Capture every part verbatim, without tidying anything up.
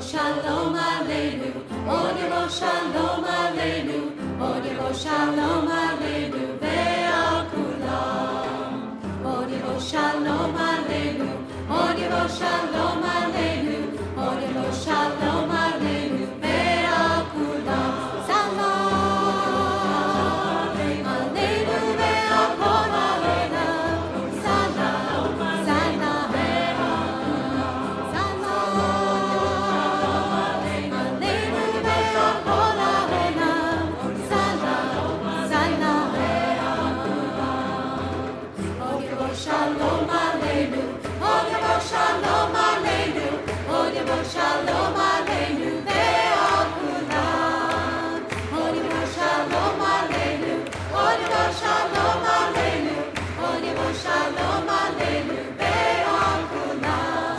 Shalom Aleinu, Odevo Shalom Aleinu, Odevo Shalom Aleinu, Ve'al Kulam. Odevo Shalom Aleinu, Odevo Shalom Aleinu, Odevo Shalom Aleinu, Ve'al Kulam. Salam Aleinu ve'al kol ha'olam. Salam, salam, salam Aleinu ve'al kol ha'olam. Salam, salam, Odevo Shalom Aleinu, Odevo Shalom Aleinu, Odevo Shalom Aleinu, ve'al kulam. Odevo Shalom Aleinu, Odevo Shalom Aleinu, Odevo Shalom Aleinu, ve'al kulam.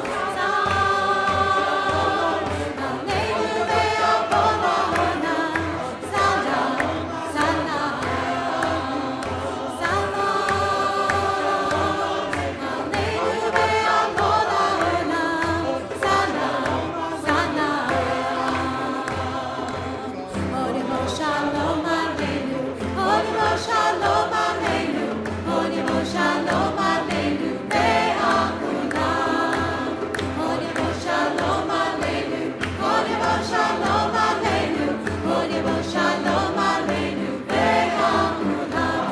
Salam Aleinu ve'al kol ha'olam. Salam, salam, salam Aleinu ve'al kol ha'olam. Salam, salam, Odevo Shalom Aleinu, Odevo Shalom Aleinu, Odevo Shalom Aleinu, ve'al kulam. Odevo Shalom Aleinu, Odevo Shalom Aleinu, Odevo Shalom Aleinu, ve'al kulam.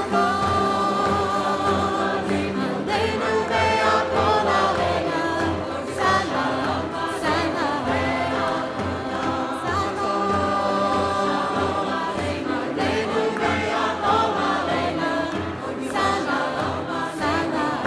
Salam Aleinu ve'al kol ha'olam. Salam, salam, salam Aleinu ve'al kol ha'olam. Salam, salam,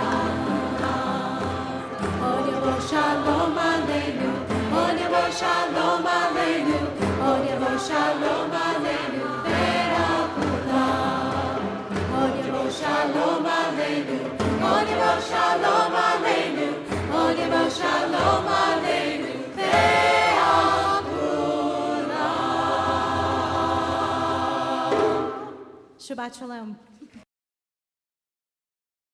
Odevo Shalom Aleinu, Odevo Shalom Aleinu, Odevo Shalom Aleinu, ve'al kulam. Odevo Shalom Aleinu, Odevo Shalom Aleinu, Odevo Shalom Aleinu, ve'al kulam. Shabbat Shalom.